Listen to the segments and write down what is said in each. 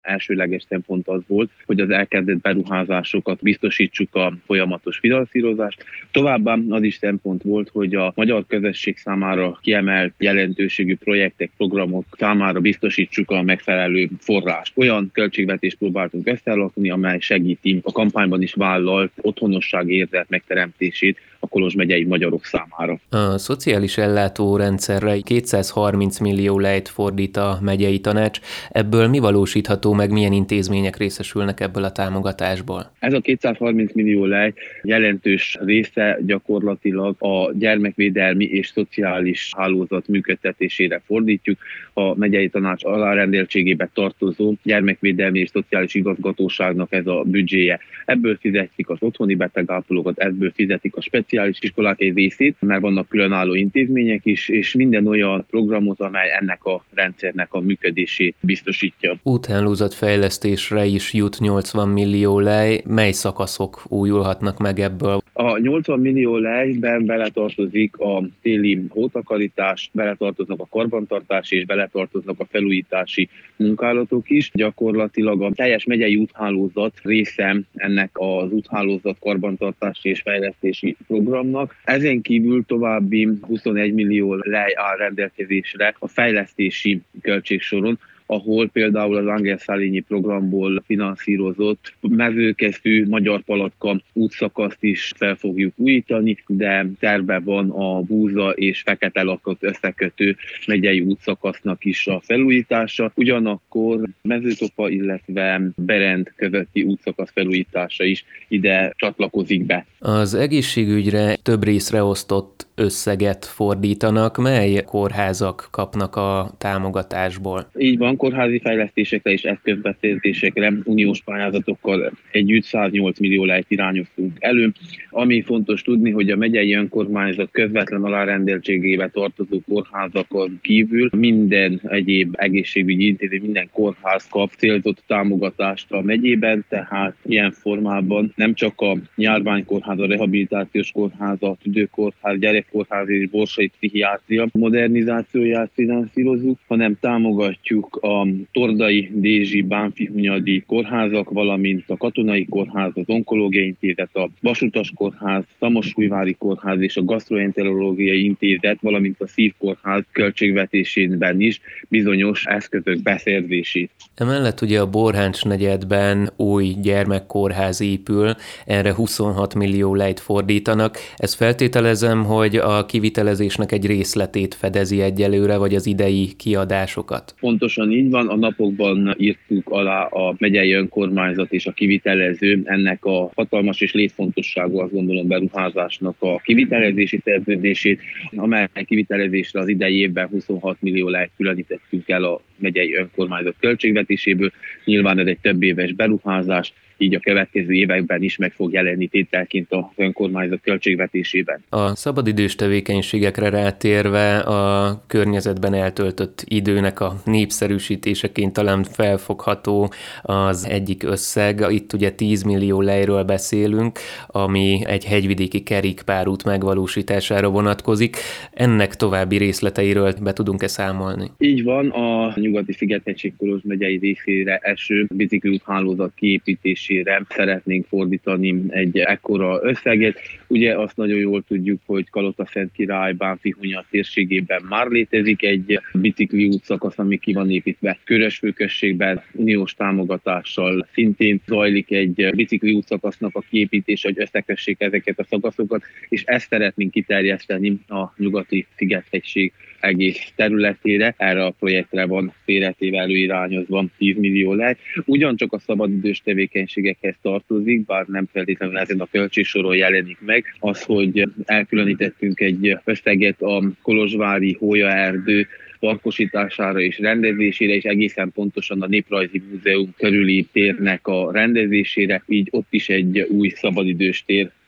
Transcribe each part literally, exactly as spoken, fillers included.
elsőleges szempont az volt, hogy az elkezdett beruházásokat biztosítsuk a folyamatos finanszírozást. Továbbá az is szempont volt, hogy a magyar közösség számára kiemelt jelentőségű projektek, programok számára biztosítsuk a megfelelő forrást. Olyan költségvetést próbáltunk összealakítani, amely segíti a kampányban is vállalt otthonosság érzet megteremtését a Kolozs megyei magyarok számára. A szociális ellátórendszerre kétszázharminc millió lejt fordít a megyei tanács. Ebből mi valósítható meg, milyen intézmények részesülnek ebből a támogatásból? Ez a kétszázharminc millió lej jelentős része gyakorlatilag a gyermekvédelmi és szociális hálózat működtetésére fordítjuk. A megyei tanács alárendeltségébe tartozó gyermekvédelmi és szociális igazgatóságnak ez a büdzséje. Ebből fizetik az otthoni betegápolókat, ebből fizetik a speciális iskolák egy részét, mert vannak különálló intézmények is, és minden olyan programot, amely ennek a rendszernek a működését biztosítja. Úthálózatfejlesztésre is jut nyolcvan millió lej. Mely szakaszok újulhatnak meg ebből? A nyolcvan millió lejben beletartozik a téli hótakarítás, beletartoznak a karbantartás és beletartoznak a felújítási munkálatok is. Gyakorlatilag a teljes megyei úthálózat része ennek az úthálózat karbantartási és fejlesztési programnak. Ezen kívül további huszonegy millió lej áll rendelkezésre a fejlesztési költségsoron, ahol például az Angel Szálényi programból finanszírozott mezőkeszű Magyar Palatka útszakaszt is fel fogjuk újítani, de terve van a Búza és Fekete Lakot összekötő megyei útszakasznak is a felújítása. Ugyanakkor Mezőtopa, illetve Berend közötti útszakasz felújítása is ide csatlakozik be. Az egészségügyre több részre osztott összeget fordítanak, mely kórházak kapnak a támogatásból? Így van, kórházi fejlesztésekre és eszközbeszerzésekre uniós pályázatokkal együtt száznyolc millió lejt irányoztunk elő. Ami fontos tudni, hogy a megyei önkormányzat közvetlen alárendeltségébe tartozó kórházakon kívül minden egyéb egészségügyi intézmény, minden kórház kap célzott támogatást a megyében, tehát ilyen formában nem csak a járványkórház, a rehabilitációs kórház, a tüdőkórház, gyerekkórház és borsai pszichiátria modernizációját finanszírozzuk, hanem támogatjuk a Tordai, Dézsi, Bánffy-Hunyadi kórházak, valamint a Katonai Kórház, az Onkológiai Intézet, a Vasutas Kórház, Szamosújvári Kórház és a Gasztroenterológiai Intézet, valamint a Szívkórház költségvetésében is bizonyos eszközök beszerzését. Emellett ugye a Borháncs negyedben új gyermekkórház épül, erre huszonhat millió lejt fordítanak. Ezt feltételezem, hogy a kivitelezésnek egy részletét fedezi egyelőre, vagy az idei kiadásokat. Pontosan így van, a napokban írtuk alá a megyei önkormányzat és a kivitelező ennek a hatalmas és létfontosságú, azt gondolom, beruházásnak a kivitelezési szerződését, amely kivitelezésre az idei évben huszonhat millió lejt különítettünk el a megyei önkormányzat költségvetéséből. Nyilván ez egy több éves beruházás, így a következő években is meg fog jelenni tételként az önkormányzat költségvetésében. A szabadidős tevékenységekre rátérve a környezetben eltöltött időnek a népszerűsítéseként talán felfogható az egyik összeg. Itt ugye tíz millió lejről beszélünk, ami egy hegyvidéki kerékpárút megvalósítására vonatkozik. Ennek további részleteiről be tudunk-e számolni? Így van, a nyugati Sziget-hegység Kolozs megyei részére eső bicikliúthálózat kiépítésére szeretnénk fordítani egy ekkora összeget. Ugye azt nagyon jól tudjuk, hogy Kalotaszentkirály, Bánffy-Hunyad térségében már létezik egy bicikli útszakasz, ami ki van építve. Körösfőközségben uniós támogatással szintén zajlik egy bicikli útszakasznak a kiépítése, hogy összekössék ezeket a szakaszokat, és ezt szeretnénk kiterjeszteni a nyugati Sziget-hegység egész területére. Erre a projektre van félretéve előirányozva tíz millió lej. Ugyancsak a szabadidős tevékenységekhez tartozik, bár nem feltétlenül ezen a költségsoron jelenik meg, az, hogy elkülönítettünk egy összeget a kolozsvári Hólyaerdő parkosítására és rendezésére, és egészen pontosan a Néprajzi Múzeum körüli térnek a rendezésére, így ott is egy új szabadidős tér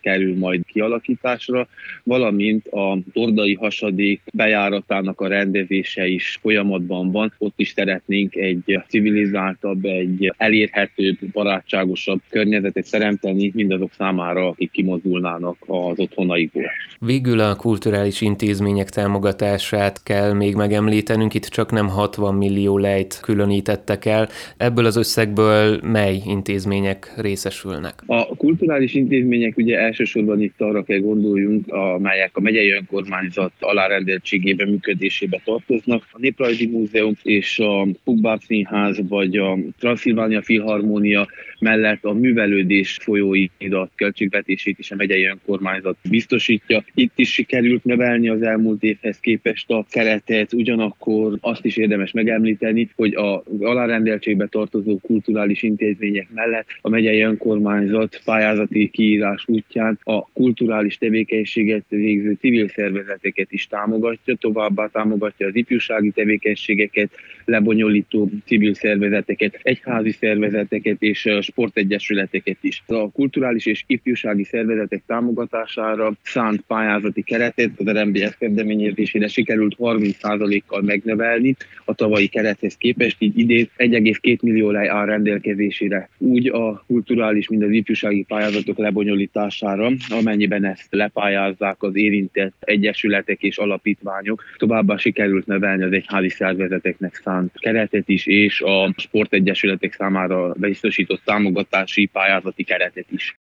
kerül majd kialakításra, valamint a Tordai hasadék bejáratának a rendezése is folyamatban van. Ott is szeretnénk egy civilizáltabb, egy elérhetőbb, barátságosabb környezetet teremteni mindazok számára, akik kimozdulnának az otthonaikból. Végül a kulturális intézmények támogatását kell még megemlítenünk, itt csak nem hatvan millió lejt különítettek el. Ebből az összegből mely intézmények részesülnek? A kulturális intézmények ugye elsősorban itt arra kell gondoljunk, amelyek a megyei önkormányzat alárendeltségében, működésébe tartoznak. A Néprajzi Múzeum és a Pugbár Színház vagy a Transzilvánia Filharmónia mellett a művelődés folyóirat költségvetését is a megyei önkormányzat biztosítja. Itt is sikerült növelni az elmúlt évhez képest a keretet, ugyanakkor azt is érdemes megemlíteni, hogy az alárendeltségbe tartozó kulturális intézmények mellett a megyei önkormányzat pályázati kiírás útján a kulturális tevékenységet végző civil szervezeteket is támogatja, továbbá támogatja az ifjúsági tevékenységeket lebonyolító civil szervezeteket, egyházi szervezeteket és sportegyesületeket is. A kulturális és ifjúsági szervezetek támogatására szánt pályázati keretet az er em bé es kezdeményezésére sikerült harminc százalékkal megnövelni a tavalyi kerethez képest, így idén egy egész két millió lej áll rendelkezésére úgy a kulturális, mint az ifjúsági pályázatok lebonyolítására, amennyiben ezt lepályázzák az érintett egyesületek és alapítványok. Továbbá sikerült növelni az egyházi szervezeteknek szánt keretet is, és a sportegyesületek számára biztosított támogatási pályázati keretet is.